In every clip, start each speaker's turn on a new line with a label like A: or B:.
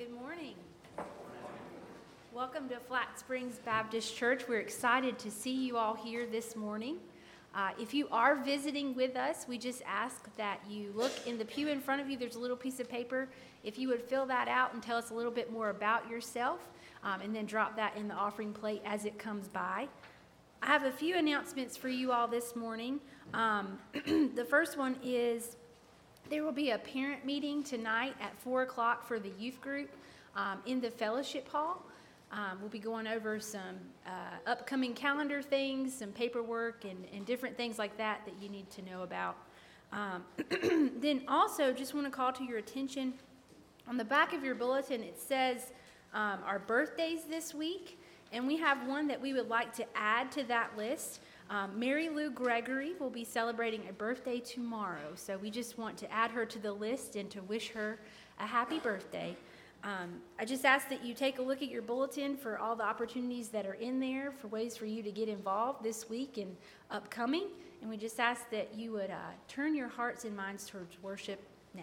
A: Good morning. Welcome to Flat Springs Baptist Church. We're excited to see you all here this morning. If you are visiting with us, we just ask that you look in the pew in front of you. There's a little piece of paper. If you would fill that out and tell us a little bit more about yourself, and then drop that in the offering plate as it comes by. I have a few announcements for you all this morning. The first one is there will be a parent meeting tonight at 4 o'clock for the youth group in the fellowship hall. We'll be going over some upcoming calendar things, some paperwork, and different things like that that you need to know about. Then also, just want to call to your attention, on the back of your bulletin, it says our birthdays this week, and we have one that we would like to add to that list. Mary Lou Gregory will be celebrating a birthday tomorrow, so we just want to add her to the list and to wish her a happy birthday. I just ask that you take a look at your bulletin for all the opportunities that are in there for ways for you to get involved this week and upcoming, and we just ask that you would turn your hearts and minds towards worship now.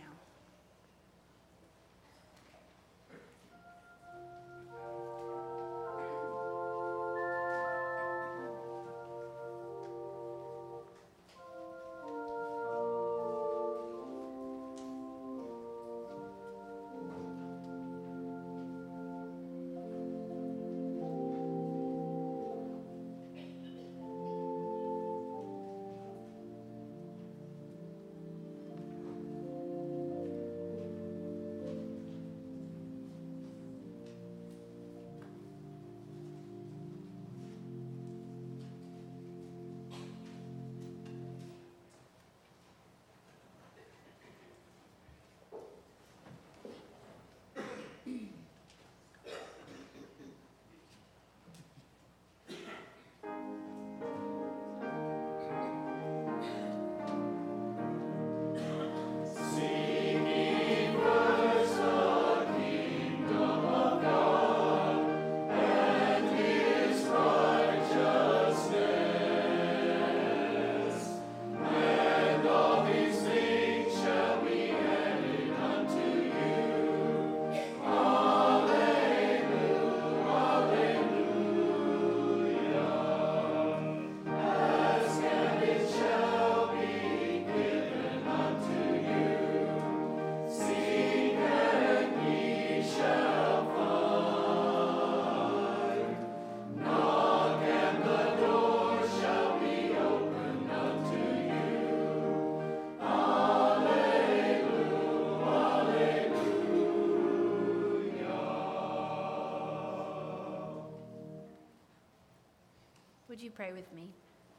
A: Would you pray with me?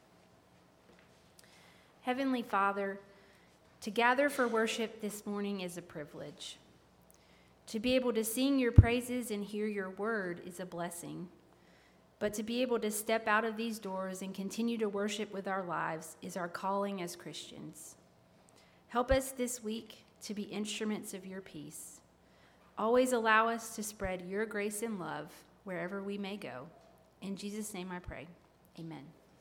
A: Heavenly Father, to gather for worship this morning is a privilege. To be able to sing your praises and hear your word is a blessing. But to be able to step out of these doors and continue to worship with our lives is our calling as Christians. Help us this week to be instruments of your peace. Always allow us to spread your grace and love wherever we may go. In Jesus' name I pray. Amen.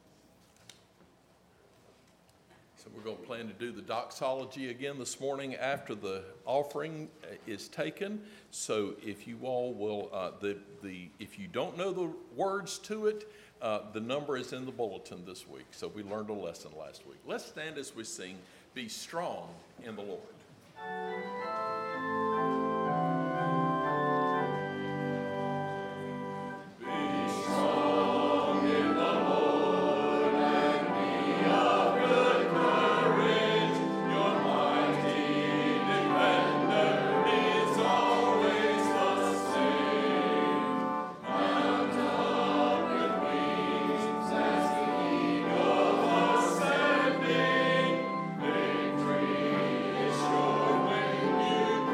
B: So we're going to plan to do the doxology again this morning after the offering is taken. So if you all will, if you don't know the words to it, the number is in the bulletin this week. So we learned a lesson last week. Let's stand as we sing, "Be Strong in the Lord."
C: Victory is sure when you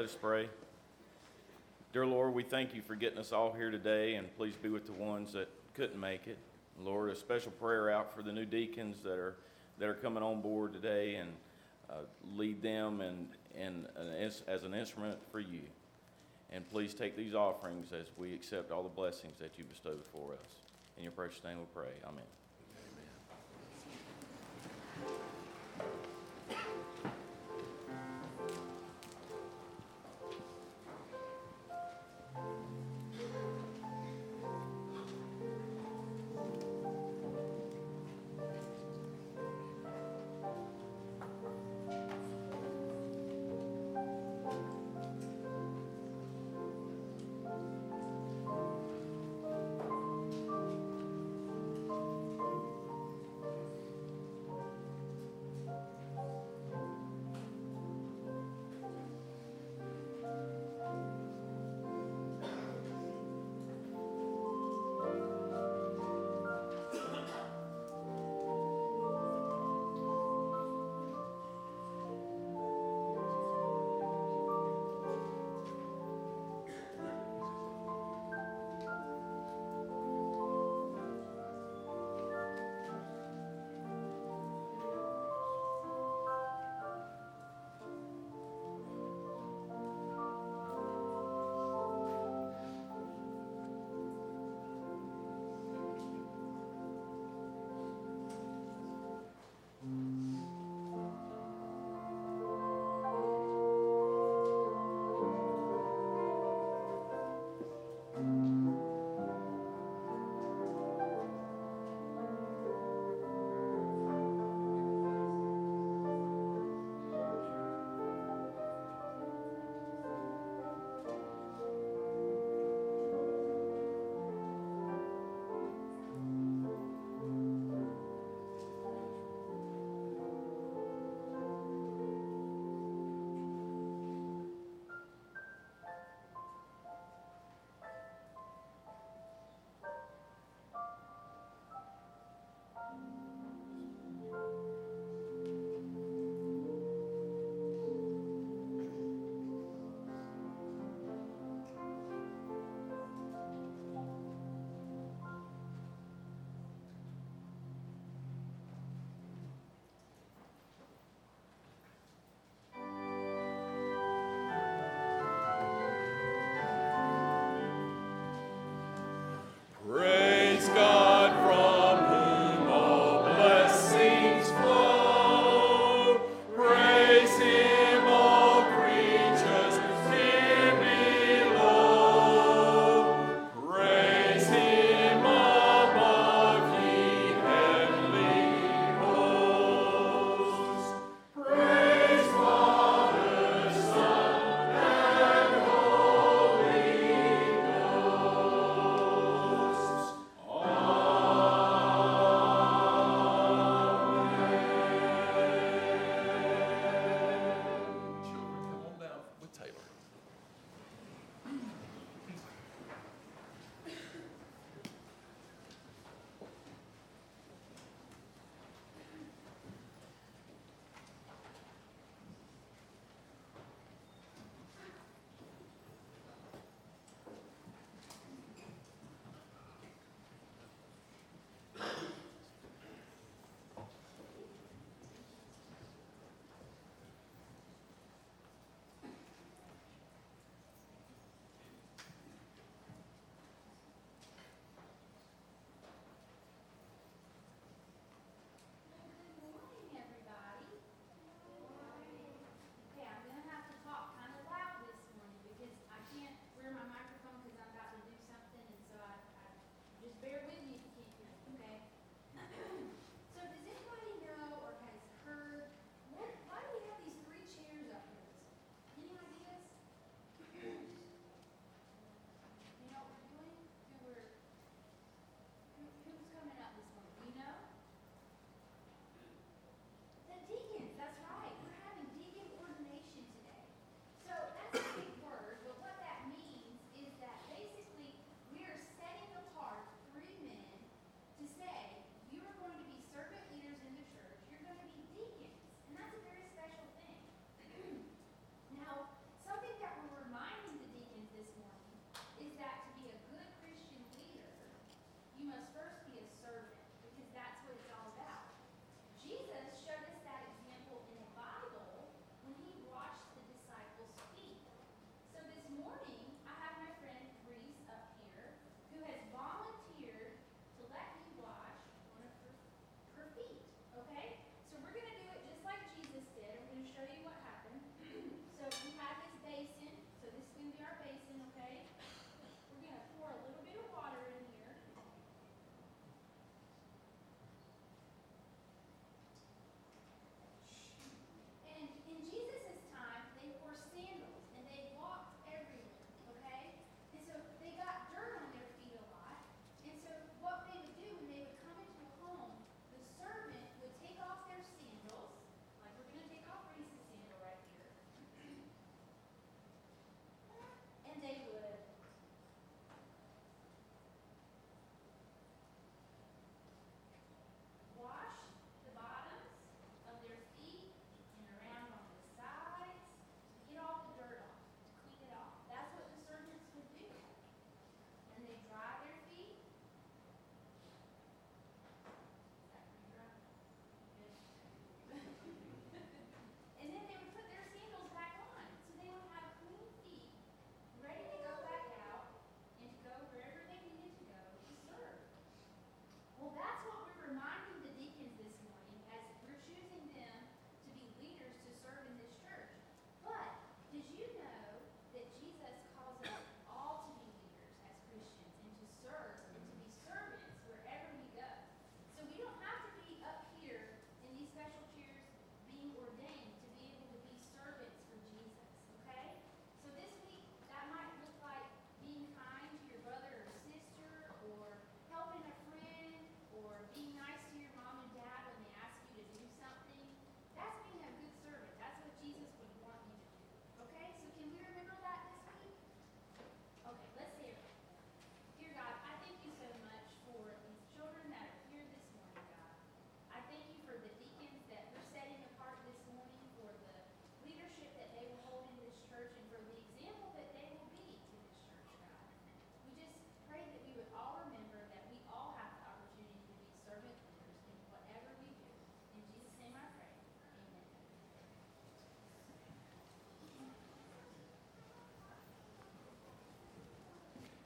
C: Let us pray. Dear Lord, we thank you for getting us all here today, and please be with the ones that couldn't make it. Lord, a special prayer out for the new deacons that are coming on board today, and lead them as an instrument for you. And please take these offerings as we accept all the blessings that you bestow before us. In your precious name we pray. Amen.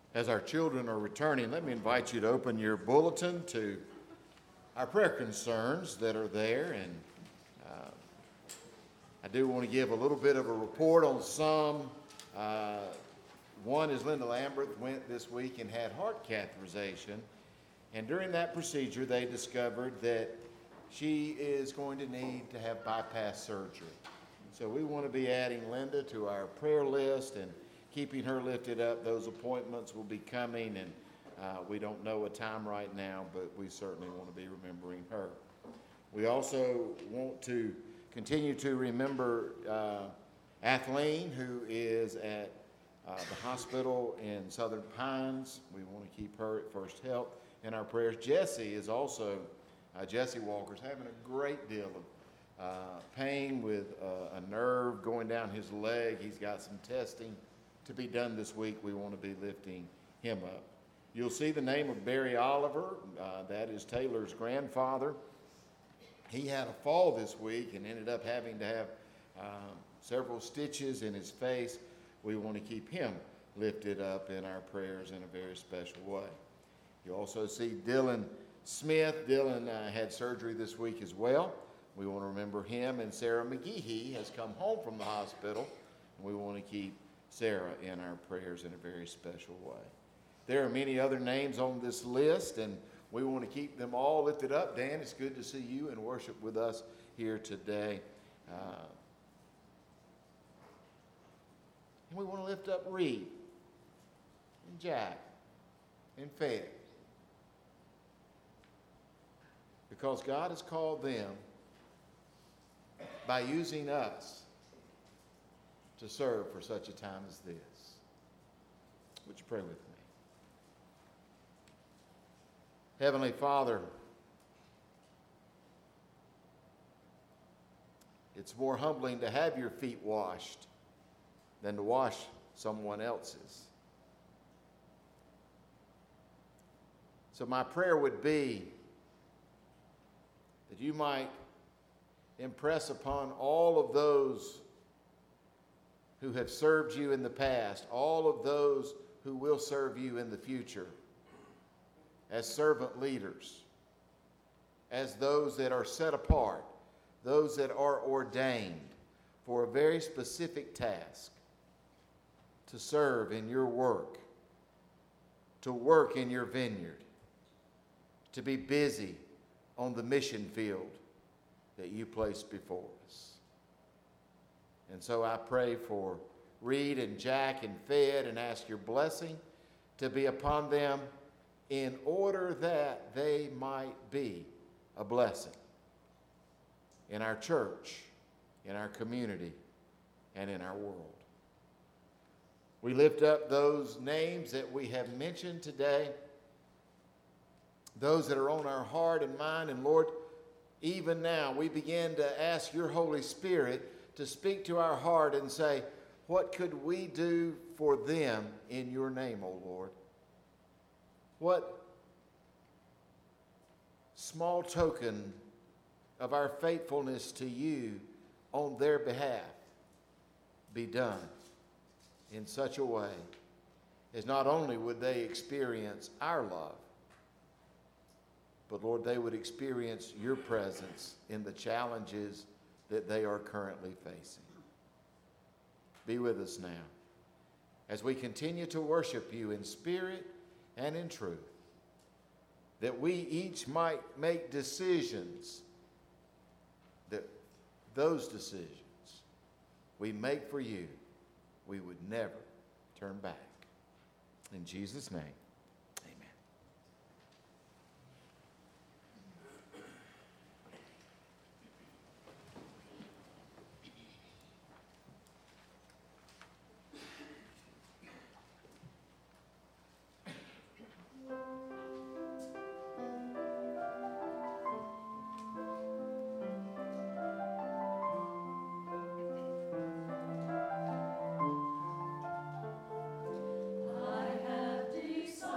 D: As our children are returning, let me invite you to open your bulletin to our prayer concerns that are there. And I do want to give a little bit of a report on some. One is Linda Lambert went this week and had heart catheterization. And during that procedure, they discovered that she is going to need to have bypass surgery. So we want to be adding Linda to our prayer list and keeping her lifted up. Those appointments will be coming, and we don't know a time right now, but we certainly want to be remembering her. We also want to continue to remember Athleen, who is at the hospital in Southern Pines. We want to keep her at First Health in our prayers. Jesse is also, Jesse Walker's having a great deal of pain with a nerve going down his leg. He's got some testing to be done this week. We want to be lifting him up. You'll see the name of Barry Oliver. That is Taylor's grandfather. He had a fall this week and ended up having to have several stitches in his face. We want to keep him lifted up in our prayers in a very special way. You also see Dylan Smith. Dylan had surgery this week as well. We want to remember him. And Sarah McGehee has come home from the hospital. And we want to keep Sarah in our prayers in a very special way. There are many other names on this list, and we want to keep them all lifted up. Dan, it's good to see you and worship with us here today. And we want to lift up Reed and Jack and Fed, because God has called them by using us to serve for such a time as this. Would you pray with me? Heavenly Father, it's more humbling to have your feet washed than to wash someone else's. So my prayer would be that you might impress upon all of those who have served you in the past, all of those who will serve you in the future, as servant leaders, as those that are set apart, those that are ordained for a very specific task, to serve in your work, to work in your vineyard, to be busy on the mission field that you placed before us. And so I pray for Reed and Jack and Fed and ask your blessing to be upon them in order that they might be a blessing in our church, in our community, and in our world. We lift up those names that we have mentioned today, those that are on our heart and mind, and Lord, even now we begin to ask your Holy Spirit to speak to our heart and say, what could we do for them in your name, O Lord? What small token of our faithfulness to you on their behalf be done in such a way as not only would they experience our love, but Lord, they would experience your presence in the challenges that they are currently facing. Be with us now as we continue to worship you in spirit and in truth, that we each might make decisions, that those decisions we make for you, we would never turn back. In Jesus' name.
E: I have decided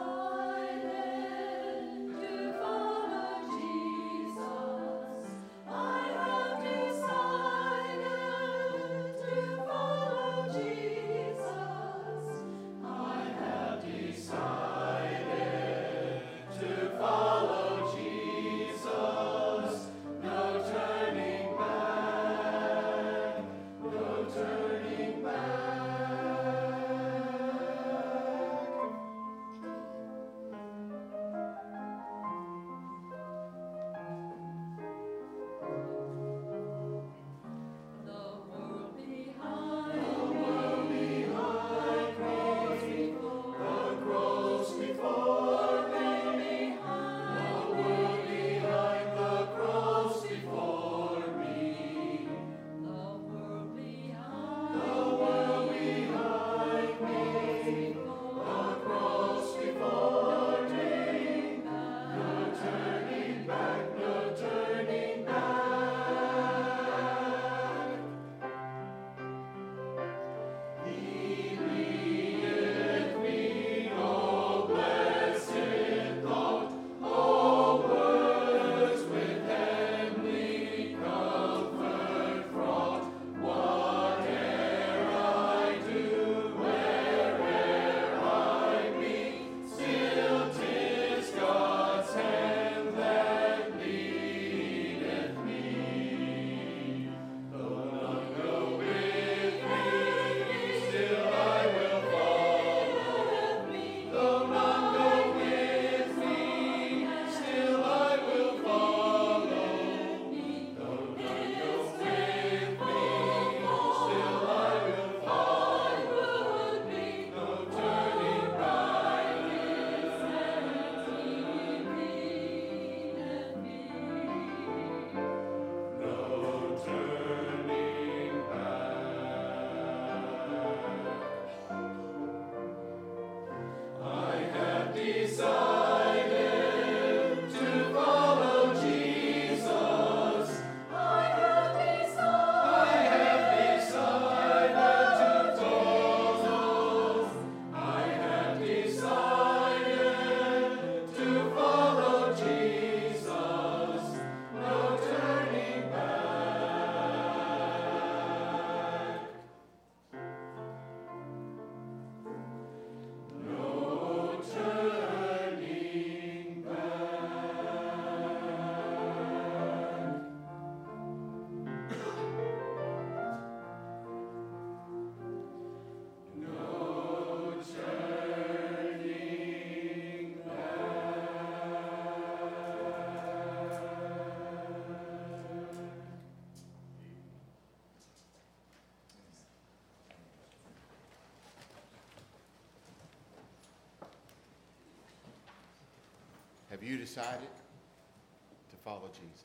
D: Have you decided to follow Jesus?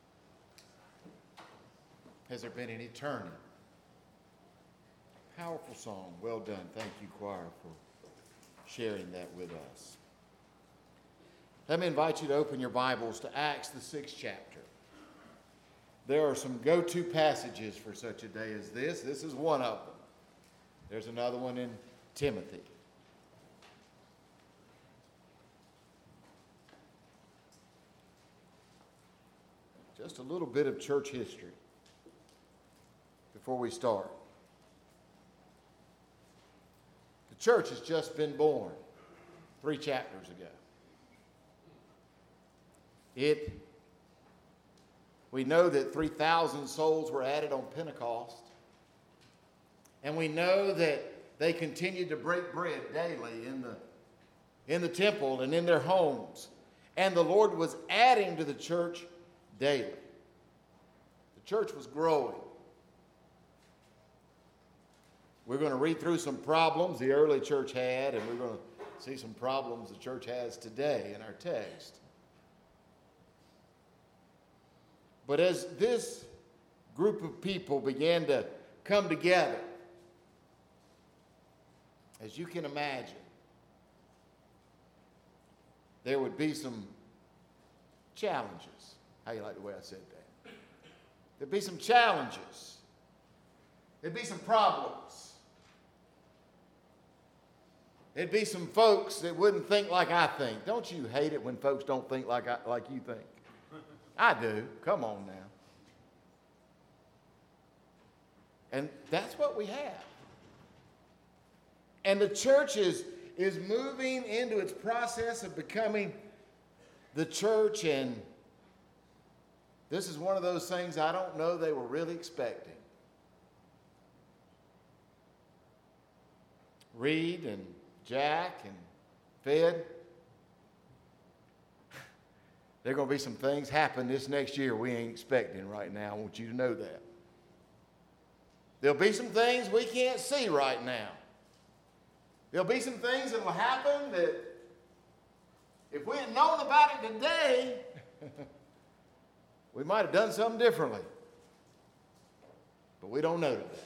D: Has there been any turning? Powerful song. Well done. Thank you, choir, for sharing that with us. Let me invite you to open your Bibles to Acts, the 6th chapter. There are some go-to passages for such a day as this. This is one of them. There's another one in Timothy. Just a little bit of church history before we start. The church has just been born 3 chapters ago. We know that 3,000 souls were added on Pentecost. And we know that they continued to break bread daily in the temple and in their homes. And the Lord was adding to the church daily. The church was growing. We're going to read through some problems the early church had, and we're going to see some problems the church has today in our text. But as this group of people began to come together, as you can imagine, there would be some challenges. How you like the way I said that? There'd be some challenges. There'd be some problems. There'd be some folks that wouldn't think like I think. Don't you hate it when folks don't think like you think? I do. Come on now. And that's what we have. And the church is moving into its process of becoming the church, and this is one of those things I don't know they were really expecting. Reed and Jack and Fed, there are going to be some things happen this next year we ain't expecting right now. I want you to know that. There'll be some things we can't see right now. There'll be some things that will happen that if we had known about it today, we might have done something differently. But we don't know today.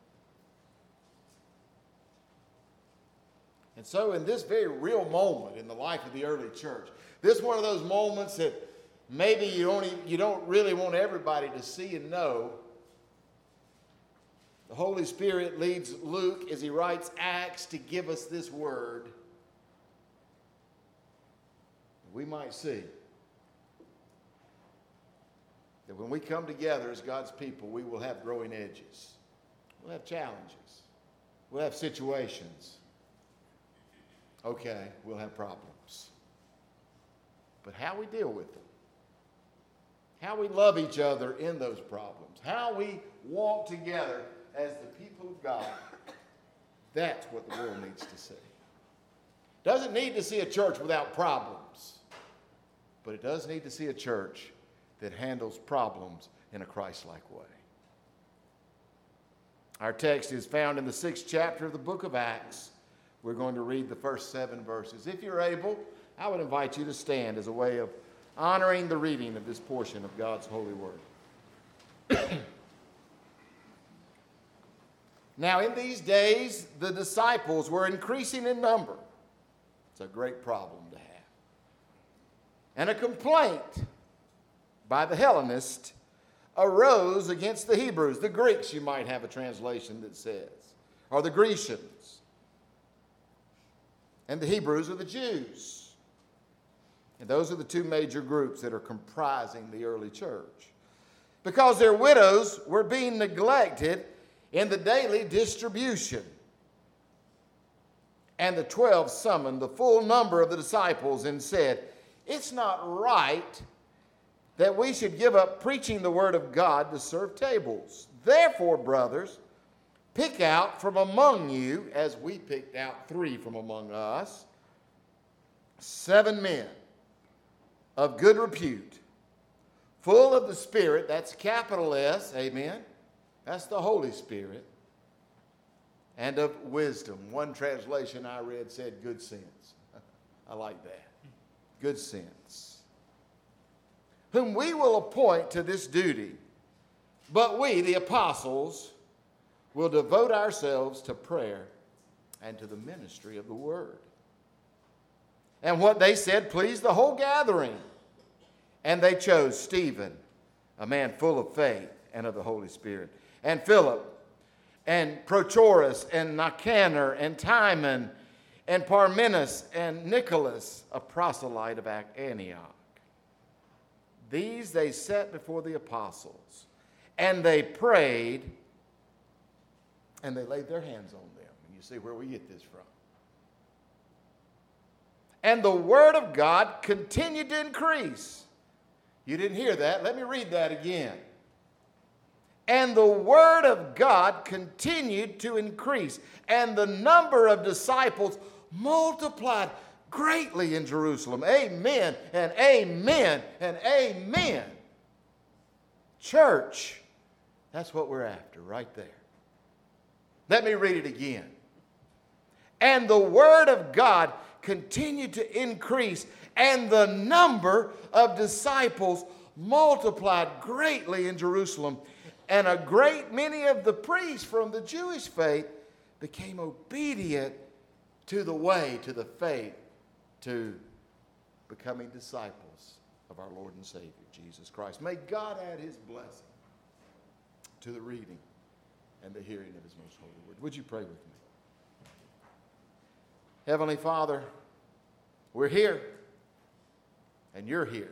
D: And so in this very real moment in the life of the early church, this is one of those moments that maybe you don't really want everybody to see and know. The Holy Spirit leads Luke as he writes Acts to give us this word. We might see that when we come together as God's people, we will have growing edges. We'll have challenges. We'll have situations. Okay, we'll have problems. But how we deal with them, how we love each other in those problems, how we walk together as the people of God, that's what the world needs to see. Doesn't need to see a church without problems, but it does need to see a church that handles problems in a Christ-like way. Our text is found in the 6th chapter of the book of Acts. We're going to read the first 7 verses. If you're able, I would invite you to stand as a way of honoring the reading of this portion of God's holy word. Now, in these days, the disciples were increasing in number. It's a great problem to have. And a complaint by the Hellenists arose against the Hebrews. The Greeks, you might have a translation that says, or the Grecians. And the Hebrews are the Jews. And those are the 2 major groups that are comprising the early church. Because their widows were being neglected in the daily distribution. And the 12 summoned the full number of the disciples and said, "It's not right that we should give up preaching the word of God to serve tables. Therefore, brothers, pick out from among you, as we picked out 3 from among us, 7 men of good repute, full of the Spirit," that's capital S, amen, that's the Holy Spirit, "and of wisdom." One translation I read said good sense. I like that. good sense, whom we will appoint to this duty. But we, the apostles, will devote ourselves to prayer and to the ministry of the word. And what they said pleased the whole gathering. And they chose Stephen, a man full of faith and of the Holy Spirit, and Philip, and Prochorus, and Nicanor, and Timon, and Parmenas, and Nicholas, a proselyte of Antioch. These they set before the apostles, and they prayed, and they laid their hands on them. And you see where we get this from. And the word of God continued to increase. You didn't hear that? Let me read that again. And the word of God continued to increase, and the number of disciples multiplied greatly in Jerusalem. Amen, and amen, and amen. Church, that's what we're after right there. Let me read it again. And the word of God continued to increase, and the number of disciples multiplied greatly in Jerusalem. And a great many of the priests from the Jewish faith became obedient to the way, to the faith, to becoming disciples of our Lord and Savior, Jesus Christ. May God add his blessing to the reading and the hearing of his most holy word. Would you pray with me? Heavenly Father, we're here, and you're here.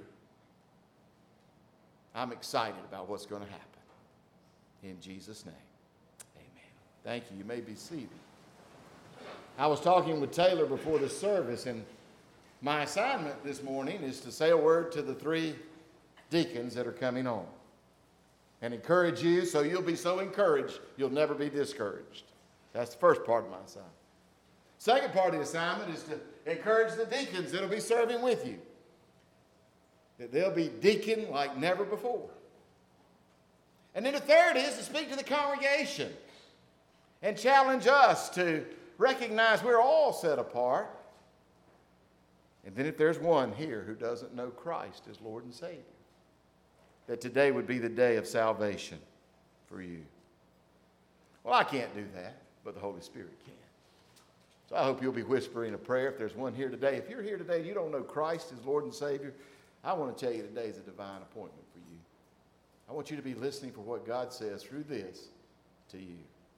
D: I'm excited about what's going to happen. In Jesus' name, amen. Thank you. You may be seated. I was talking with Taylor before the service, and my assignment this morning is to say a word to the 3 deacons that are coming on and encourage you so you'll be so encouraged you'll never be discouraged. That's the first part of my assignment. Second part of the assignment is to encourage the deacons that'll be serving with you, that they'll be deacon like never before. And then the third is to speak to the congregation and challenge us to recognize we're all set apart. And then if there's one here who doesn't know Christ as Lord and Savior, that today would be the day of salvation for you. Well, I can't do that, but the Holy Spirit can. So I hope you'll be whispering a prayer if there's one here today. If you're here today and you don't know Christ as Lord and Savior, I want to tell you today is a divine appointment for you. I want you to be listening for what God says through this to you.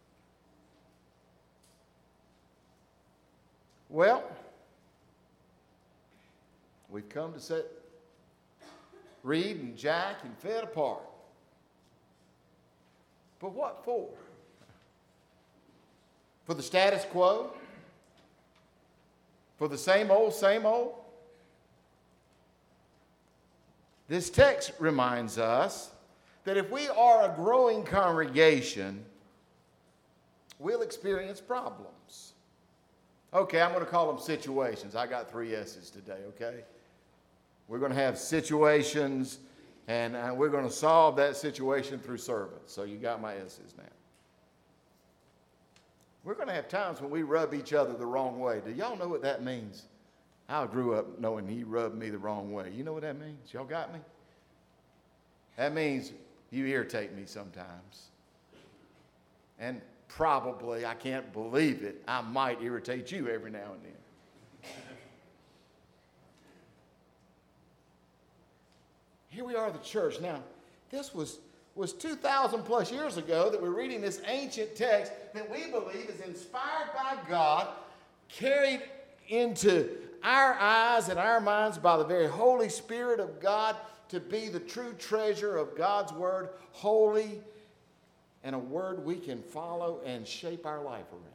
D: Well, we've come to set Reed and Jack and Fed apart. But what for? For the status quo? For the same old, same old? This text reminds us that if we are a growing congregation, we'll experience problems. Okay, I'm going to call them situations. I got 3 S's today, okay? We're going to have situations, and we're going to solve that situation through servants. So you got my S's now. We're going to have times when we rub each other the wrong way. Do y'all know what that means? I grew up knowing he rubbed me the wrong way. You know what that means? Y'all got me? That means you irritate me sometimes. And probably, I can't believe it, I might irritate you every now and then. Here we are, the church. Now, this was 2,000 plus years ago that we're reading this ancient text that we believe is inspired by God, carried into our eyes and our minds by the very Holy Spirit of God to be the true treasure of God's Word, holy, and a word we can follow and shape our life around.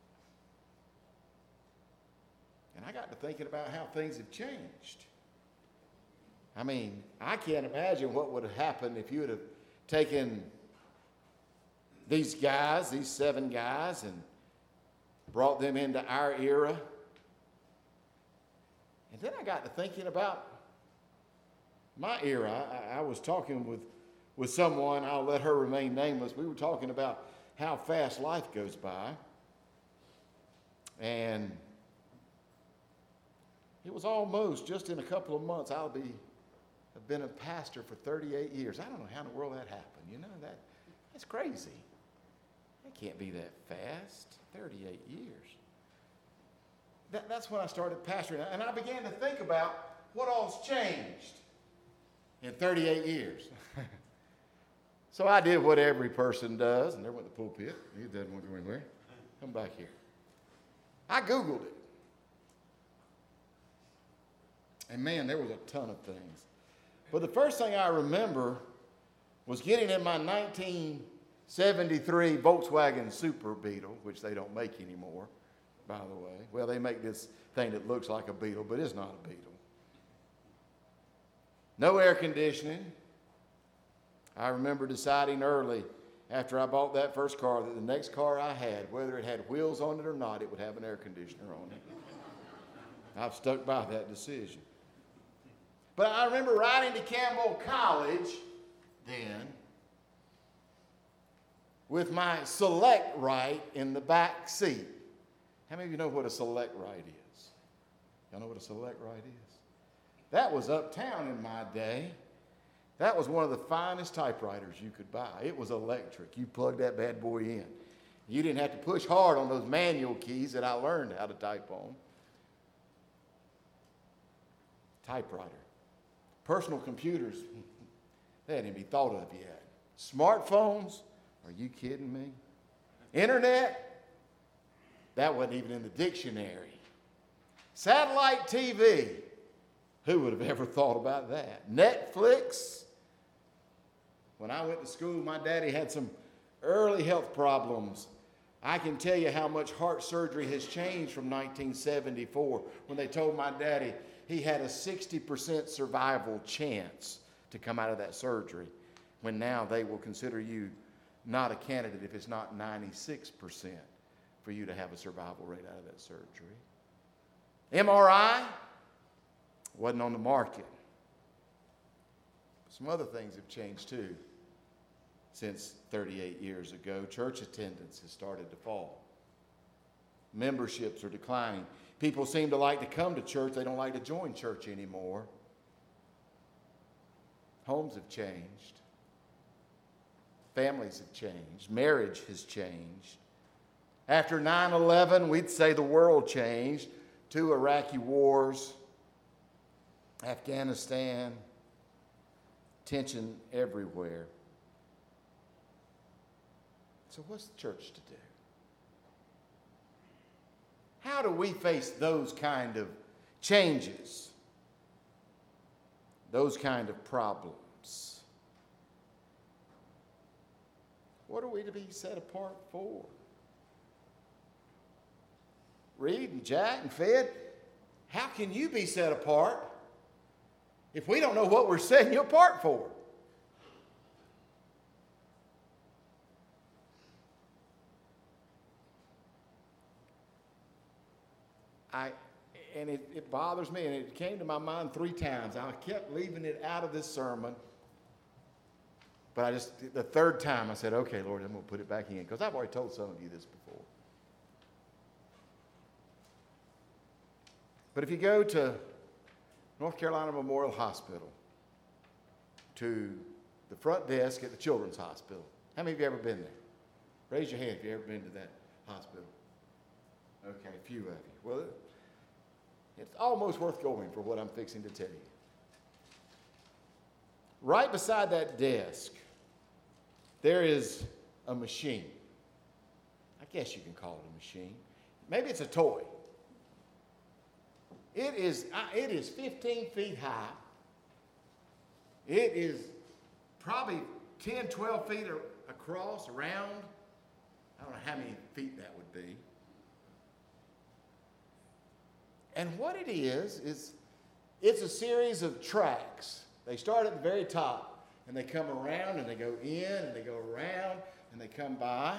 D: And I got to thinking about how things have changed. I mean, I can't imagine what would have happened if you would have taken these guys, these 7 guys, and brought them into our era. And then I got to thinking about my era. I was talking with someone, I'll let her remain nameless. We were talking about how fast life goes by. And, It was almost, just in a couple of months, have been a pastor for 38 years. I don't know how in the world that happened. You know, that's crazy. That can't be that fast. 38 years. That's when I started pastoring. And I began to think about what all's changed in 38 years. So I did what every person does, and there went the pulpit. He doesn't want to go anywhere. Come back here. I Googled it. And man, there was a ton of things. But the first thing I remember was getting in my 1973 Volkswagen Super Beetle, which they don't make anymore, by the way. Well, they make this thing that looks like a Beetle, but it's not a Beetle. No air conditioning. I remember deciding early after I bought that first car that the next car I had, whether it had wheels on it or not, it would have an air conditioner on it. I've stuck by that decision. But I remember riding to Campbell College then with my Select Right in the back seat. How many of you know what a Select Right is? Y'all know what a Select Right is? That was uptown in my day. That was one of the finest typewriters you could buy. It was electric. You plugged that bad boy in. You didn't have to push hard on those manual keys that I learned how to type on. Typewriter. Personal computers, they hadn't even thought of yet. Smartphones, are you kidding me? Internet, that wasn't even in the dictionary. Satellite TV, who would have ever thought about that? Netflix. When I went to school, my daddy had some early health problems. I can tell you how much heart surgery has changed from 1974 when they told my daddy he had a 60% survival chance to come out of that surgery, when now they will consider you not a candidate if it's not 96% for you to have a survival rate out of that surgery. MRI wasn't on the market. Some other things have changed too since 38 years ago. Church attendance has started to fall. Memberships are declining. People seem to like to come to church. They don't like to join church anymore. Homes have changed. Families have changed. Marriage has changed. After 9/11, we'd say the world changed. 2 Iraqi wars, Afghanistan, tension everywhere. So what's the church to do? How do we face those kind of changes? Those kind of problems? What are we to be set apart for? Reed and Jack and Fed, how can you be set apart if we don't know what we're setting you apart for? It bothers me, and it came to my mind 3 times. I kept leaving it out of this sermon, but the 3rd time I said, okay, Lord, I'm going to put it back in, because I've already told some of you this before. But if you go to North Carolina Memorial Hospital, to the front desk at the Children's Hospital, how many of you ever been there? Raise your hand if you've ever been to that hospital. Okay, a few of you. Well, it's almost worth going for what I'm fixing to tell you. Right beside that desk, there is a machine. I guess you can call it a machine. Maybe it's a toy. It is 15 feet high. It is probably 10, 12 feet across, around. I don't know how many feet that would be. And what it is it's a series of tracks. They start at the very top, and they come around, and they go in, and they go around, and they come by.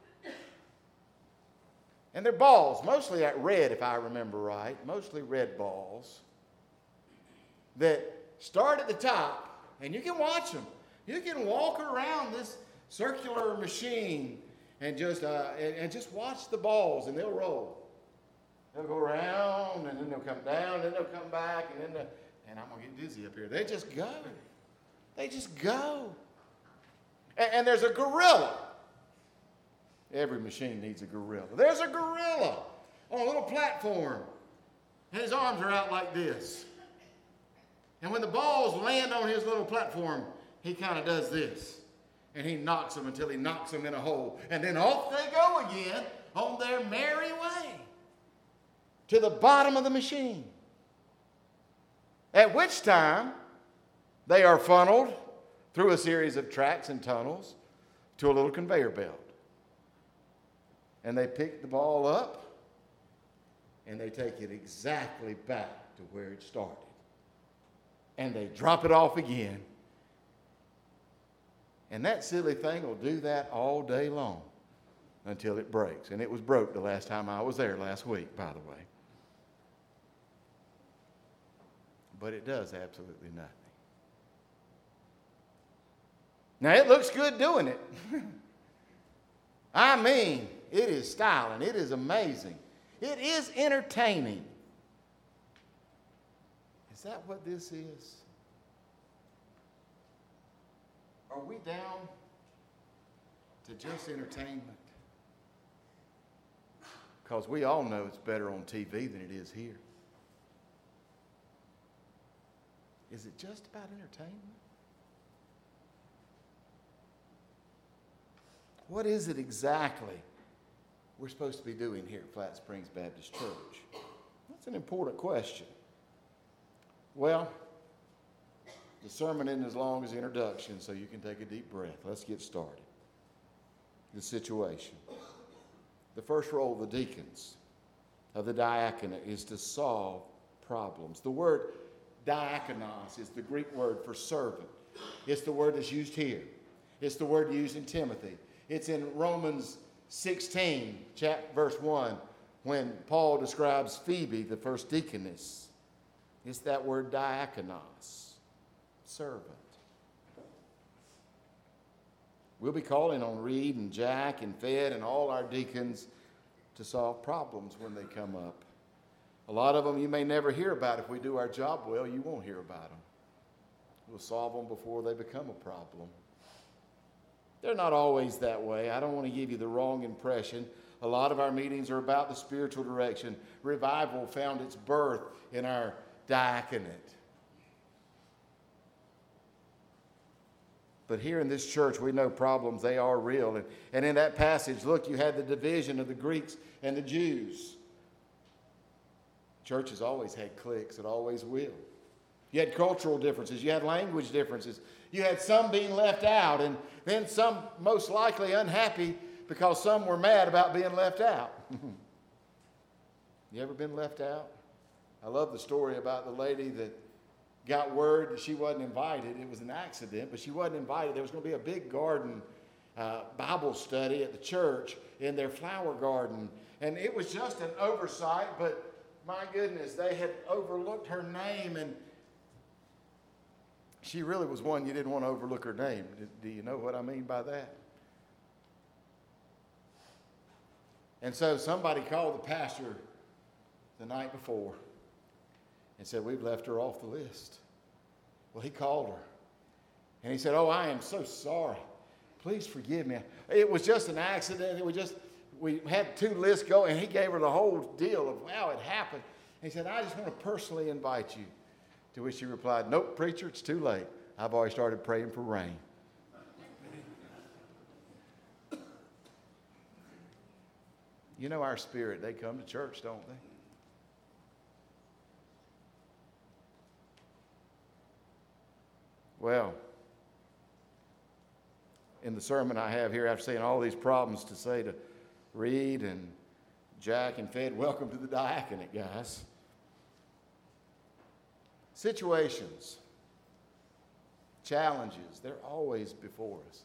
D: And they're balls, mostly that red, if I remember right, mostly red balls that start at the top, and you can watch them. You can walk around this circular machine and just watch the balls, and they'll roll. They'll go around, and then they'll come down, and then they'll come back, and then and I'm going to get dizzy up here. They just go. They just go. And there's a gorilla. Every machine needs a gorilla. There's a gorilla on a little platform, and his arms are out like this. And when the balls land on his little platform, he kind of does this. And he knocks them until he knocks them in a hole. And then off they go again on their merry way to the bottom of the machine. At which time, they are funneled through a series of tracks and tunnels to a little conveyor belt. And they pick the ball up, and they take it exactly back to where it started. And they drop it off again. And that silly thing will do that all day long until it breaks. And it was broke the last time I was there last week, by the way. But it does absolutely nothing. Now, it looks good doing it. I mean, it is styling. It is amazing. It is entertaining. Is that what this is? Are we down to just entertainment? Because we all know it's better on TV than it is here. Is it just about entertainment? What is it exactly we're supposed to be doing here at Flat Springs Baptist Church? That's an important question. Well, the sermon isn't as long as the introduction, so you can take a deep breath. Let's get started. The situation. The first role of the deacons, of the diaconate, is to solve problems. The word diakonos is the Greek word for servant. It's the word that's used here. It's the word used in Timothy. It's in Romans 16, verse 1, when Paul describes Phoebe, the first deaconess. It's that word diakonos, servant. We'll be calling on Reed and Jack and Fed and all our deacons to solve problems when they come up. A lot of them you may never hear about. If we do our job well, you won't hear about them. We'll solve them before they become a problem. They're not always that way. I don't want to give you the wrong impression. A lot of our meetings are about the spiritual direction. Revival found its birth in our diaconate. But here in this church, we know problems, they are real. And in that passage, look, you had the division of the Greeks and the Jews. Church has always had cliques. It always will. You had cultural differences. You had language differences. You had some being left out, and then some most likely unhappy because some were mad about being left out. You ever been left out? I love the story about the lady that got word that she wasn't invited. It was an accident, but she wasn't invited. There was going to be a big garden Bible study at the church in their flower garden, and it was just an oversight, but my goodness, they had overlooked her name, and she really was one you didn't want to overlook her name. Do you know what I mean by that? And so somebody called the pastor the night before and said, we've left her off the list. Well, he called her, and he said, oh, I am so sorry. Please forgive me. It was just an accident. We had two lists go, and he gave her the whole deal of how it happened. And he said, I just want to personally invite you. To which she replied, nope, preacher, it's too late. I've already started praying for rain. You know our spirit, they come to church, don't they? Well, in the sermon I have here, after saying all these problems, to say to Reed and Jack and Fed, welcome to the diaconate, guys. Situations, challenges, they're always before us.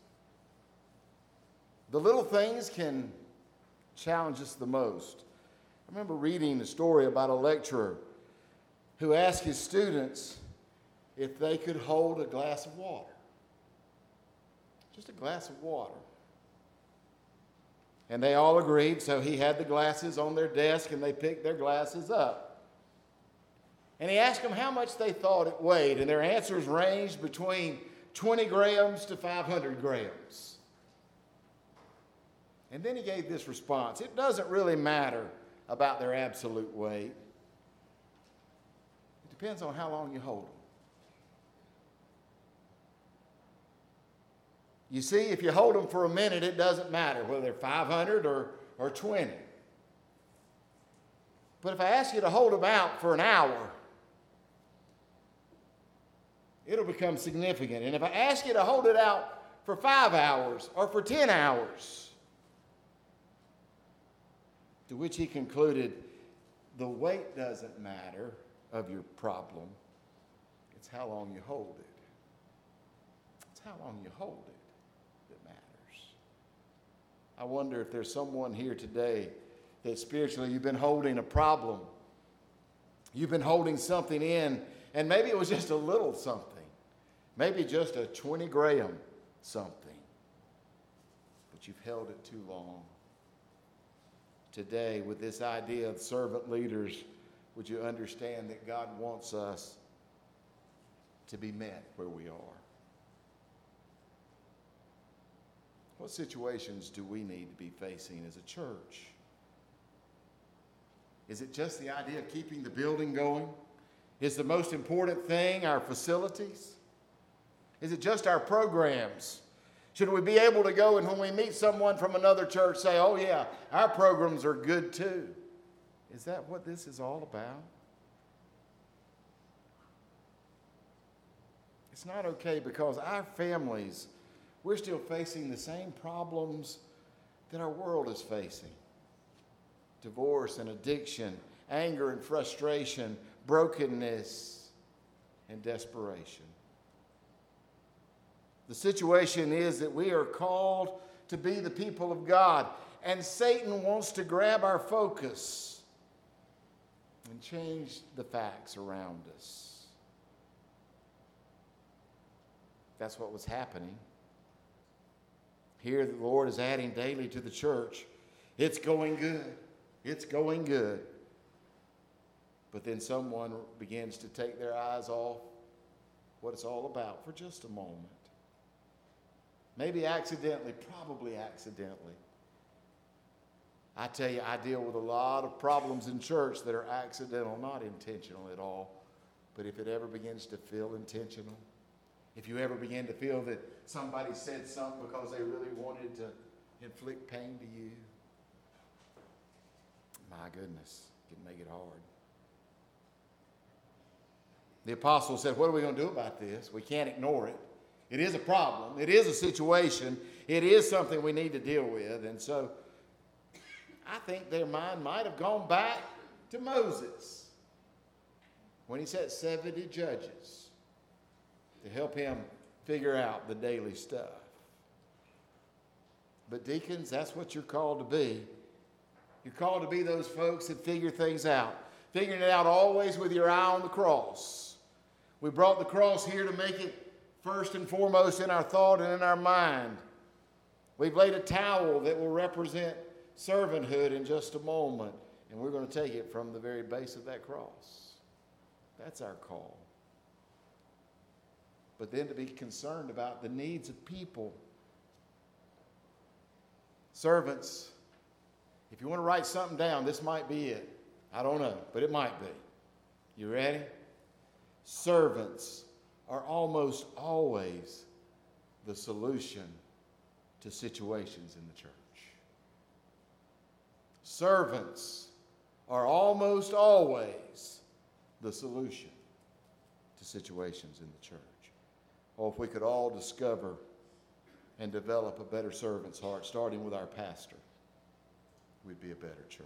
D: The little things can challenge us the most. I remember reading a story about a lecturer who asked his students if they could hold a glass of water. Just a glass of water. And they all agreed, so he had the glasses on their desk, and they picked their glasses up. And he asked them how much they thought it weighed, and their answers ranged between 20 grams to 500 grams. And then he gave this response: it doesn't really matter about their absolute weight. It depends on how long you hold them. You see, if you hold them for a minute, it doesn't matter whether they're 500 or 20. But if I ask you to hold them out for an hour, it'll become significant. And if I ask you to hold it out for 5 hours or for 10 hours, to which he concluded, the weight doesn't matter of your problem. It's how long you hold it. It's how long you hold it that matters. I wonder if there's someone here today that spiritually you've been holding a problem. You've been holding something in, and maybe it was just a little something. Maybe just a 20-gram something. But you've held it too long. Today, with this idea of servant leaders, would you understand that God wants us to be met where we are? What situations do we need to be facing as a church? Is it just the idea of keeping the building going? Is the most important thing our facilities? Is it just our programs? Should we be able to go and when we meet someone from another church say, oh yeah, our programs are good too? Is that what this is all about? It's not okay because our families, we're still facing the same problems that our world is facing. Divorce and addiction, anger and frustration, brokenness and desperation. The situation is that we are called to be the people of God, and Satan wants to grab our focus and change the facts around us. That's what was happening. Here the Lord is adding daily to the church. It's going good. It's going good. But then someone begins to take their eyes off what it's all about for just a moment. Maybe accidentally, probably accidentally. I tell you, I deal with a lot of problems in church that are accidental, not intentional at all. But if it ever begins to feel intentional, if you ever begin to feel that somebody said something because they really wanted to inflict pain to you, my goodness, it can make it hard. The apostle said, what are we going to do about this? We can't ignore it. It is a problem. It is a situation. It is something we need to deal with. And so I think their mind might have gone back to Moses when he set 70 judges to help him figure out the daily stuff. But deacons, that's what you're called to be. You're called to be those folks that figure things out. Figuring it out always with your eye on the cross. We brought the cross here to make it first and foremost in our thought and in our mind. We've laid a towel that will represent servanthood in just a moment, and we're going to take it from the very base of that cross. That's our call. But then to be concerned about the needs of people. Servants, if you want to write something down, this might be it. I don't know, but it might be. You ready? Servants are almost always the solution to situations in the church. Servants are almost always the solution to situations in the church. Oh, if we could all discover and develop a better servant's heart, starting with our pastor, we'd be a better church.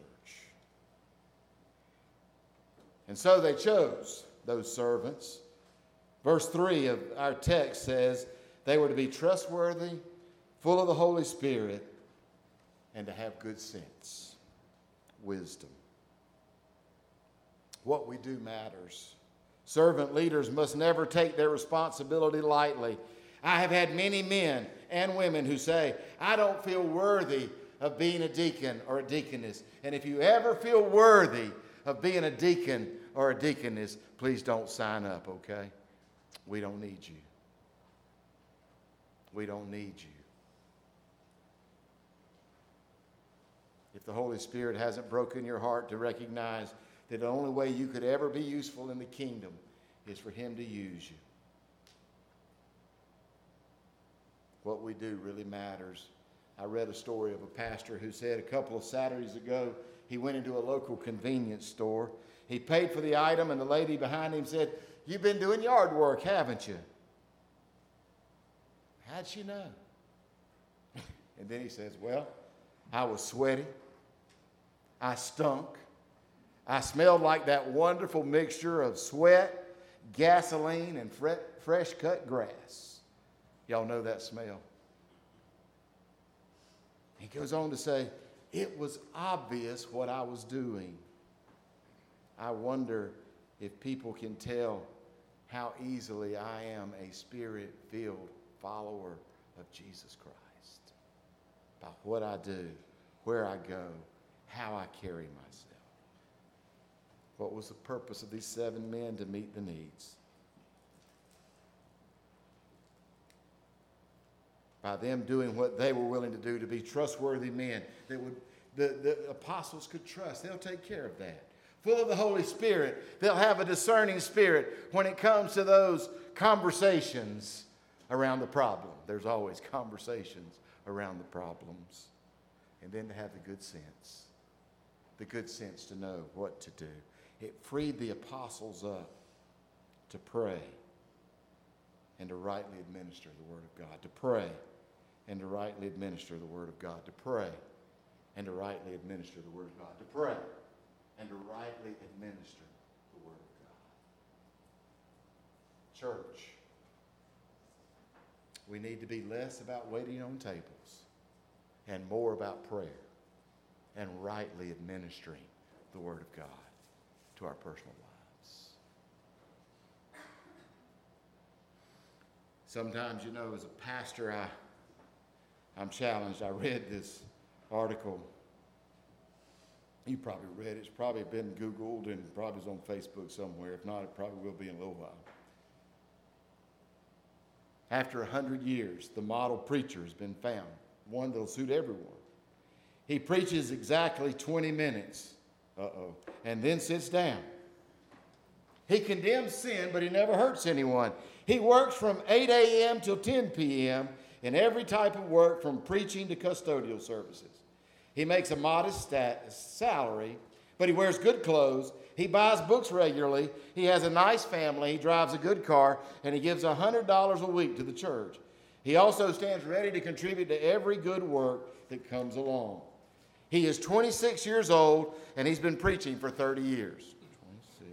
D: And so they chose those servants. Verse 3 of our text says they were to be trustworthy, full of the Holy Spirit, and to have good sense, wisdom. What we do matters. Servant leaders must never take their responsibility lightly. I have had many men and women who say, I don't feel worthy of being a deacon or a deaconess. And if you ever feel worthy of being a deacon or a deaconess, please don't sign up, okay? We don't need you. We don't need you. If the Holy Spirit hasn't broken your heart to recognize that the only way you could ever be useful in the kingdom is for Him to use you, what we do really matters. I read a story of a pastor who said a couple of Saturdays ago, he went into a local convenience store. He paid for the item, and the lady behind him said, "You've been doing yard work, haven't you?" How'd she know? And then he says, "Well, I was sweaty. I stunk. I smelled like that wonderful mixture of sweat, gasoline, and fresh cut grass." Y'all know that smell. He goes on to say, "It was obvious what I was doing." I wonder if people can tell how easily I am a Spirit-filled follower of Jesus Christ by what I do, where I go, how I carry myself. What was the purpose of these 7 men? To meet the needs. By them doing what they were willing to do, to be trustworthy men that the apostles could trust. They'll take care of that. Full of the Holy Spirit, they'll have a discerning spirit when it comes to those conversations around the problem. There's always conversations around the problems. And then to have the good sense to know what to do. It freed the apostles up to pray and to rightly administer the Word of God. To pray and to rightly administer the Word of God. To pray and to rightly administer the Word of God. To pray and to rightly administer the Word of God. Church, we need to be less about waiting on tables and more about prayer and rightly administering the Word of God to our personal lives. Sometimes, as a pastor, I'm challenged. I read this article. You probably read it. It's probably been Googled and probably is on Facebook somewhere. If not, it probably will be in a little while. After 100 years, the model preacher has been found, one that'll suit everyone. He preaches exactly 20 minutes, and then sits down. He condemns sin, but he never hurts anyone. He works from 8 a.m. till 10 p.m. in every type of work, from preaching to custodial services. He makes a modest salary, but he wears good clothes. He buys books regularly. He has a nice family. He drives a good car, and he gives $100 a week to the church. He also stands ready to contribute to every good work that comes along. He is 26 years old, and he's been preaching for 30 years. 26,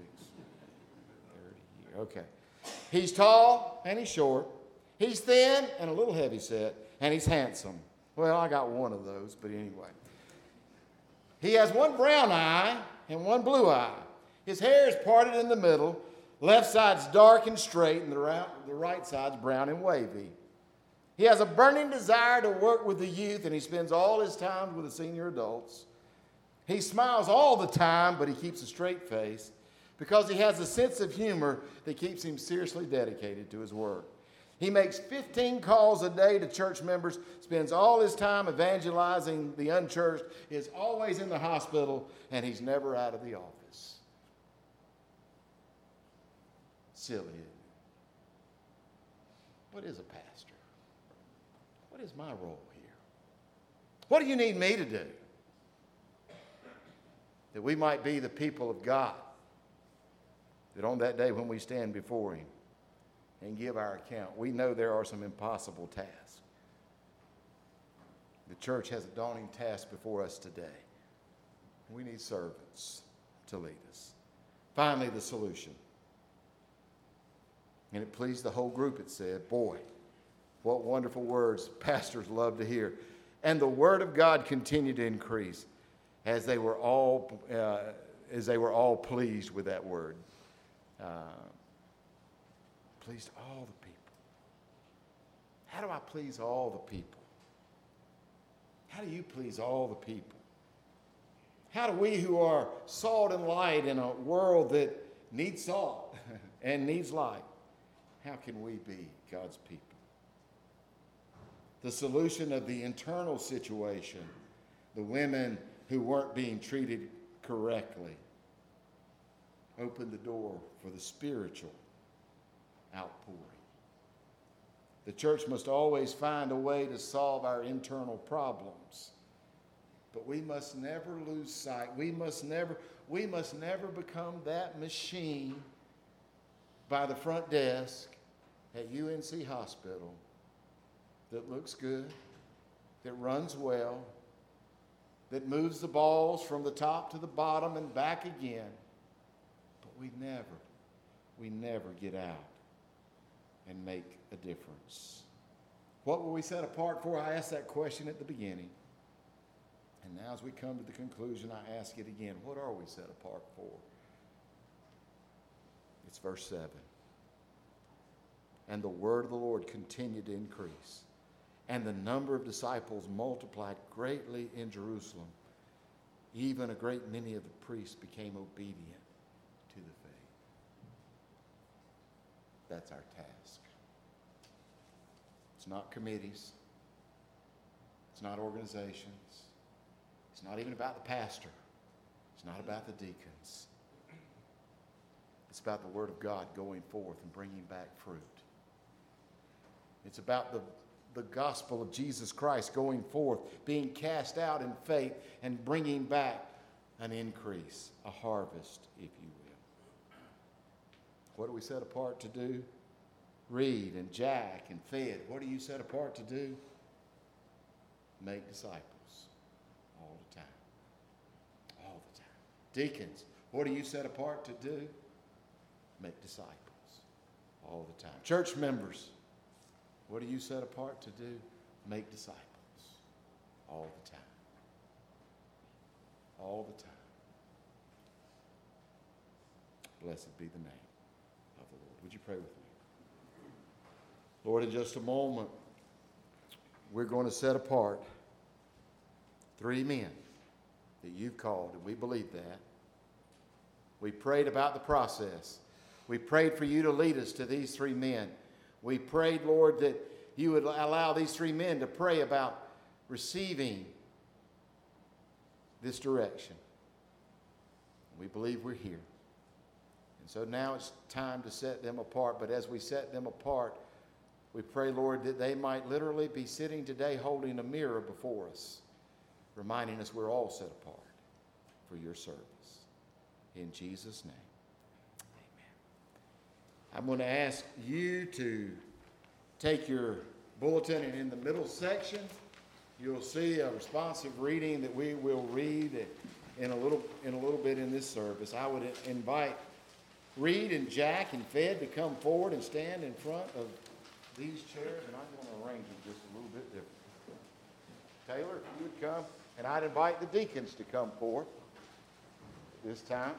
D: 30 years. Okay. He's tall and he's short. He's thin and a little heavyset, and he's handsome. Well, I got one of those, but anyway. He has one brown eye and one blue eye. His hair is parted in the middle. Left side's dark and straight, and the right side's brown and wavy. He has a burning desire to work with the youth, and he spends all his time with the senior adults. He smiles all the time, but he keeps a straight face because he has a sense of humor that keeps him seriously dedicated to his work. He makes 15 calls a day to church members, spends all his time evangelizing the unchurched, is always in the hospital, and he's never out of the office. Silly, isn't it? What is a pastor? What is my role here? What do you need me to do? That we might be the people of God, that on that day when we stand before Him and give our account, we know there are some impossible tasks. The church has a daunting task before us today. We need servants to lead us. Finally, the solution. And it pleased the whole group, it said. Boy, what wonderful words pastors love to hear. And the word of God continued to increase as they were all pleased with that word. Pleased all the people. How do I please all the people? How do you please all the people? How do we who are salt and light in a world that needs salt and needs light, how can we be God's people? The solution of the internal situation, the women who weren't being treated correctly, opened the door for the spiritual outpouring. The church must always find a way to solve our internal problems. But we must never lose sight. We must never become that machine by the front desk at UNC Hospital that looks good, that runs well, that moves the balls from the top to the bottom and back again. But we never get out and make a difference. What were we set apart for? I asked that question at the beginning. And now as we come to the conclusion, I ask it again. What are we set apart for? It's verse 7. And the word of the Lord continued to increase, and the number of disciples multiplied greatly in Jerusalem. Even a great many of the priests became obedient to the faith. That's our task. It's not committees. It's not organizations. It's not even about the pastor. It's not about the deacons. It's about the Word of God going forth and bringing back fruit. It's about the gospel of Jesus Christ going forth, being cast out in faith and bringing back an increase, a harvest, if you will. What are we set apart to do? Reed and Jack and Fed, what are you set apart to do? Make disciples. All the time. All the time. Deacons, what are you set apart to do? Make disciples. All the time. Church members, what are you set apart to do? Make disciples. All the time. All the time. Blessed be the name of the Lord. Would you pray with me? Lord, in just a moment, we're going to set apart 3 men that you've called, and we believe that. We prayed about the process. We prayed for you to lead us to these 3 men. We prayed, Lord, that you would allow these 3 men to pray about receiving this direction. We believe we're here. And so now it's time to set them apart. But as we set them apart, we pray, Lord, that they might literally be sitting today holding a mirror before us, reminding us we're all set apart for your service. In Jesus' name, amen. I'm going to ask you to take your bulletin, and in the middle section, you'll see a responsive reading that we will read in a little bit in this service. I would invite Reed and Jack and Fed to come forward and stand in front of these chairs, and I'm going to arrange it just a little bit different. Taylor, if you would come, and I'd invite the deacons to come forward this time.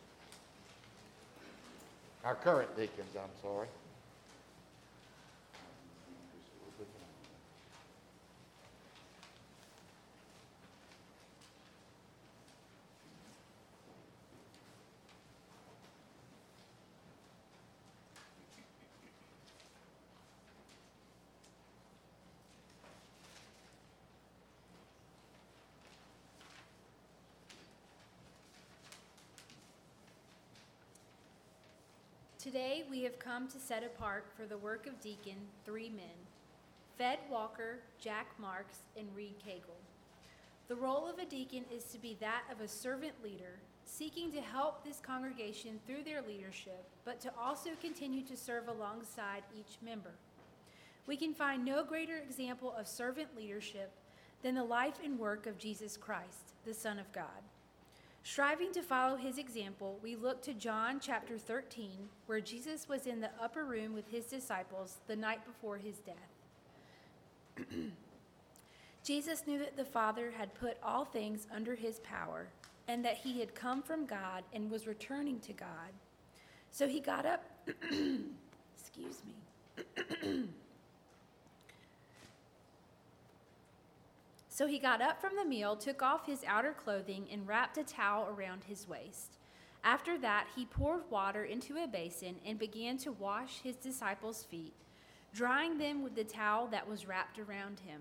D: Our current deacons, I'm sorry.
A: Today we have come to set apart for the work of deacon 3 men, Fed Walker, Jack Marks, and Reed Cagle. The role of a deacon is to be that of a servant leader, seeking to help this congregation through their leadership, but to also continue to serve alongside each member. We can find no greater example of servant leadership than the life and work of Jesus Christ, the Son of God. Striving to follow his example, we look to John chapter 13, where Jesus was in the upper room with his disciples the night before his death. Jesus knew that the Father had put all things under his power, and that he had come from God and was returning to God. So he got up, excuse me. So he got up from the meal, took off his outer clothing, and wrapped a towel around his waist. After that, he poured water into a basin and began to wash his disciples' feet, drying them with the towel that was wrapped around him.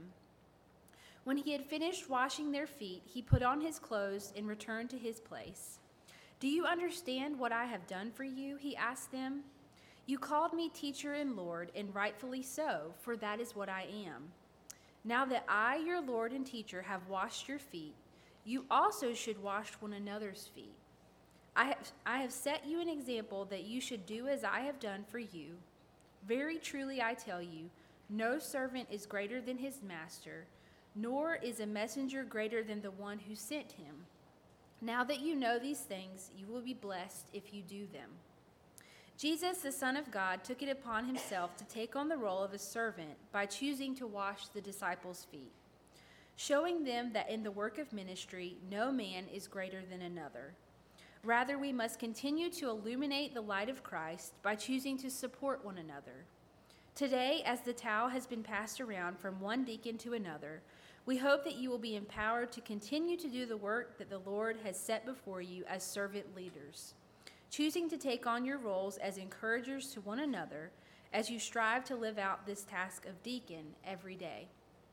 A: When he had finished washing their feet, he put on his clothes and returned to his place. "Do you understand what I have done for you?" he asked them. "You called me teacher and Lord, and rightfully so, for that is what I am. Now that I, your Lord and teacher, have washed your feet, you also should wash one another's feet. I have set you an example that you should do as I have done for you. Very truly I tell you, no servant is greater than his master, nor is a messenger greater than the one who sent him. Now that you know these things, you will be blessed if you do them." Jesus, the Son of God, took it upon himself to take on the role of a servant by choosing to wash the disciples' feet, showing them that in the work of ministry, no man is greater than another. Rather, we must continue to illuminate the light of Christ by choosing to support one another. Today, as the towel has been passed around from one deacon to another, we hope that you will be empowered to continue to do the work that the Lord has set before you as servant leaders, choosing to take on your roles as encouragers to one another as you strive to live out this task of deacon every day.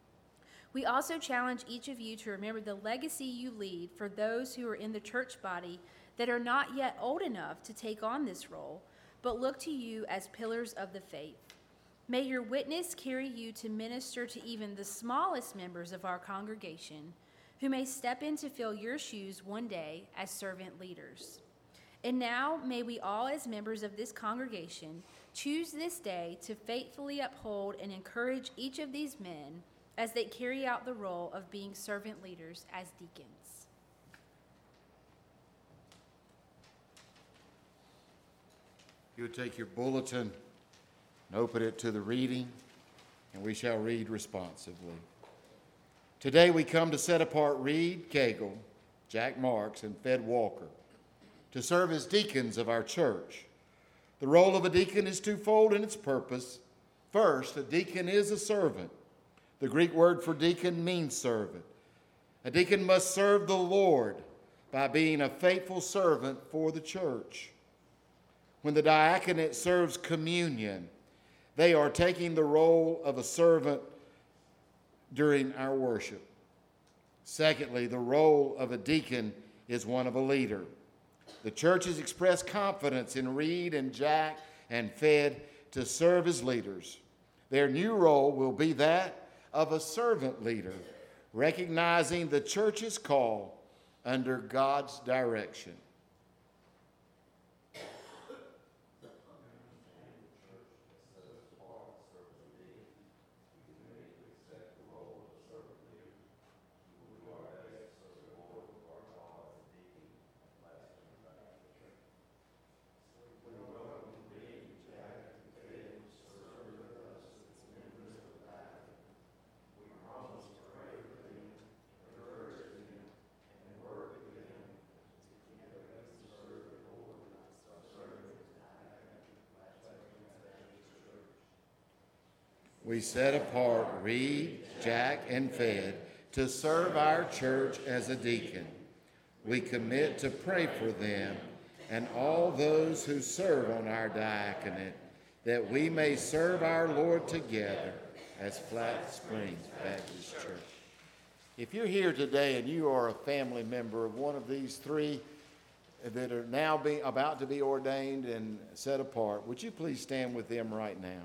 A: We also challenge each of you to remember the legacy you leave for those who are in the church body that are not yet old enough to take on this role, but look to you as pillars of the faith. May your witness carry you to minister to even the smallest members of our congregation who may step in to fill your shoes one day as servant leaders. And now may we all as members of this congregation choose this day to faithfully uphold and encourage each of these men as they carry out the role of being servant leaders as deacons.
D: You would take your bulletin and open it to the reading, and we shall read responsively. Today we come to set apart Reed Cagle, Jack Marks, and Fed Walker to serve as deacons of our church. The role of a deacon is twofold in its purpose. First, a deacon is a servant. The Greek word for deacon means servant. A deacon must serve the Lord by being a faithful servant for the church. When the diaconate serves communion, they are taking the role of a servant during our worship. Secondly, the role of a deacon is one of a leader. The church has expressed confidence in Reed and Jack and Fed to serve as leaders. Their new role will be that of a servant leader, recognizing the church's call under God's direction. We set apart Reed, Jack, and Fed to serve our church as a deacon. We commit to pray for them and all those who serve on our diaconate, that we may serve our Lord together as Flat Springs Baptist Church. If you're here today and you are a family member of one of these three that are now about to be ordained and set apart, would you please stand with them right now?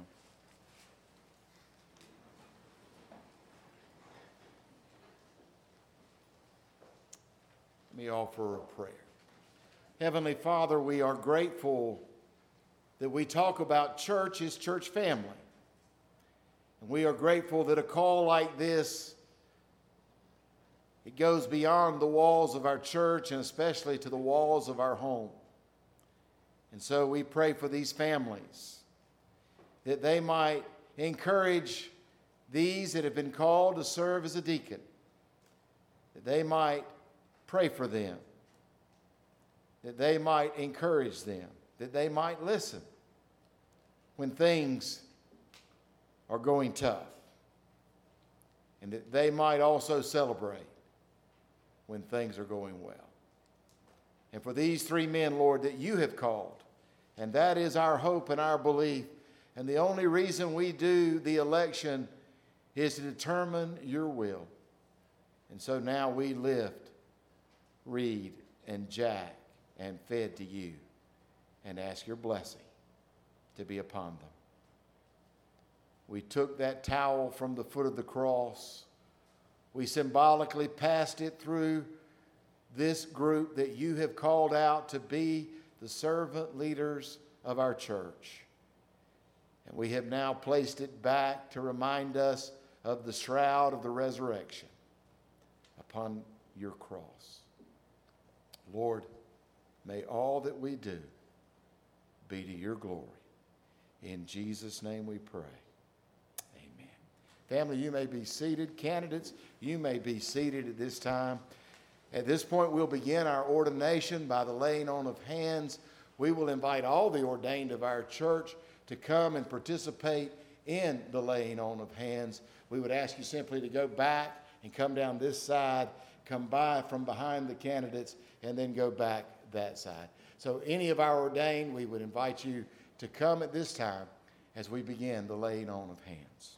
D: Let me offer a prayer. Heavenly Father, we are grateful that we talk about church as church family. And we are grateful that a call like this, it goes beyond the walls of our church and especially to the walls of our home. And so we pray for these families, that they might encourage these that have been called to serve as a deacon, that they might pray for them, that they might encourage them, that they might listen when things are going tough, and that they might also celebrate when things are going well. And for these 3 men, Lord, that you have called, and that is our hope and our belief, and the only reason we do the election is to determine your will. And so now we lift Reed and Jack and Fed to you and ask your blessing to be upon them. We took that towel from the foot of the cross. We symbolically passed it through this group that you have called out to be the servant leaders of our church. And we have now placed it back to remind us of the shroud of the resurrection upon your cross. Lord, may all that we do be to your glory. In Jesus' name we pray. Amen. Family, you may be seated. Candidates, you may be seated at this time. At this point, we'll begin our ordination by the laying on of hands. We will invite all the ordained of our church to come and participate in the laying on of hands. We would ask you simply to go back and come down this side, come by from behind the candidates, and then go back that side. So any of our ordained, we would invite you to come at this time as we begin the laying on of hands.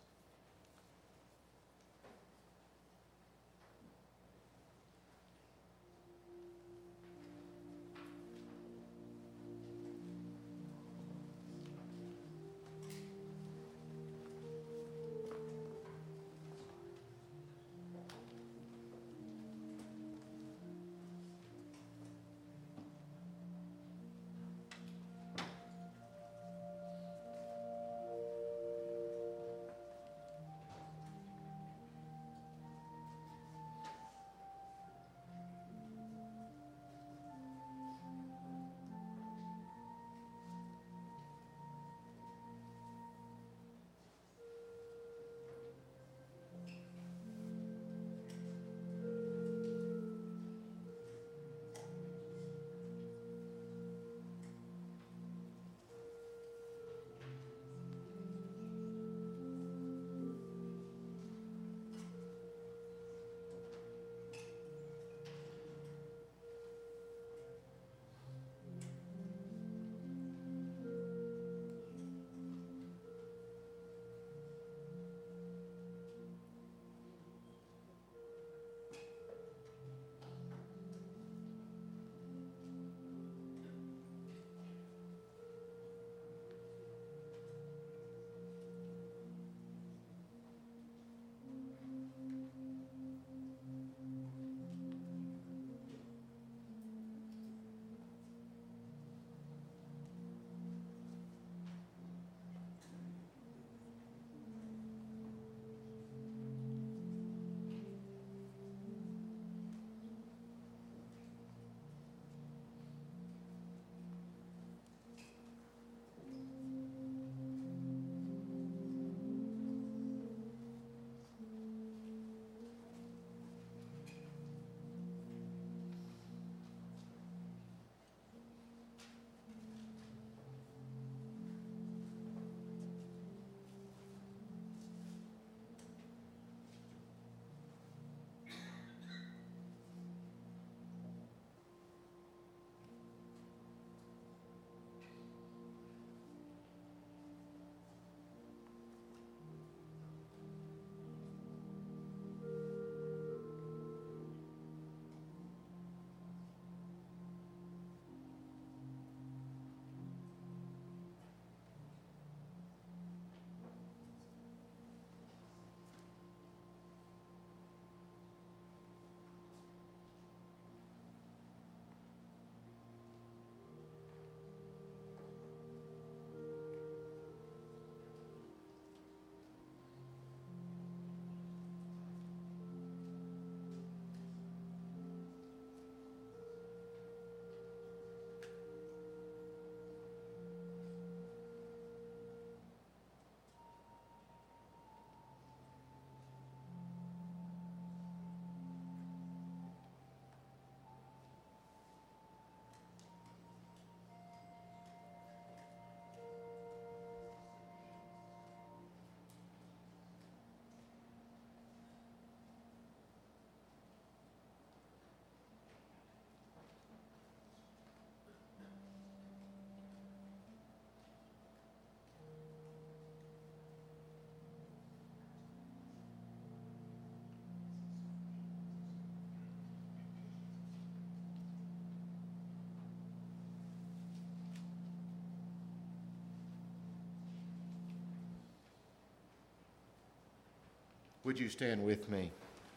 D: Would you stand with me?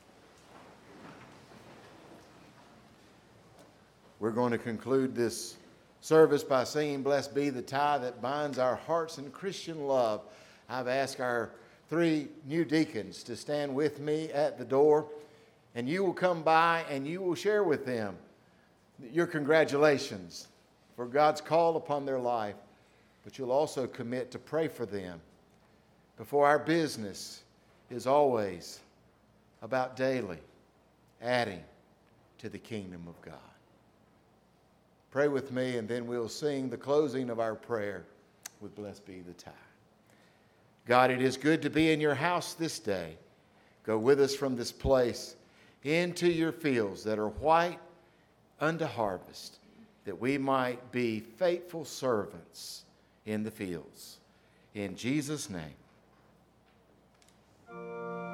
D: We're going to conclude this service by singing Blessed Be the Tie that binds our hearts in Christian love. I've asked our 3 new deacons to stand with me at the door, and you will come by and you will share with them your congratulations for God's call upon their life, but you'll also commit to pray for them. Before our business is always about daily adding to the kingdom of God. Pray with me, and then we'll sing the closing of our prayer with Blessed Be the Tie. God, it is good to be in your house this day. Go with us from this place into your fields that are white unto harvest, that we might be faithful servants in the fields. In Jesus' name.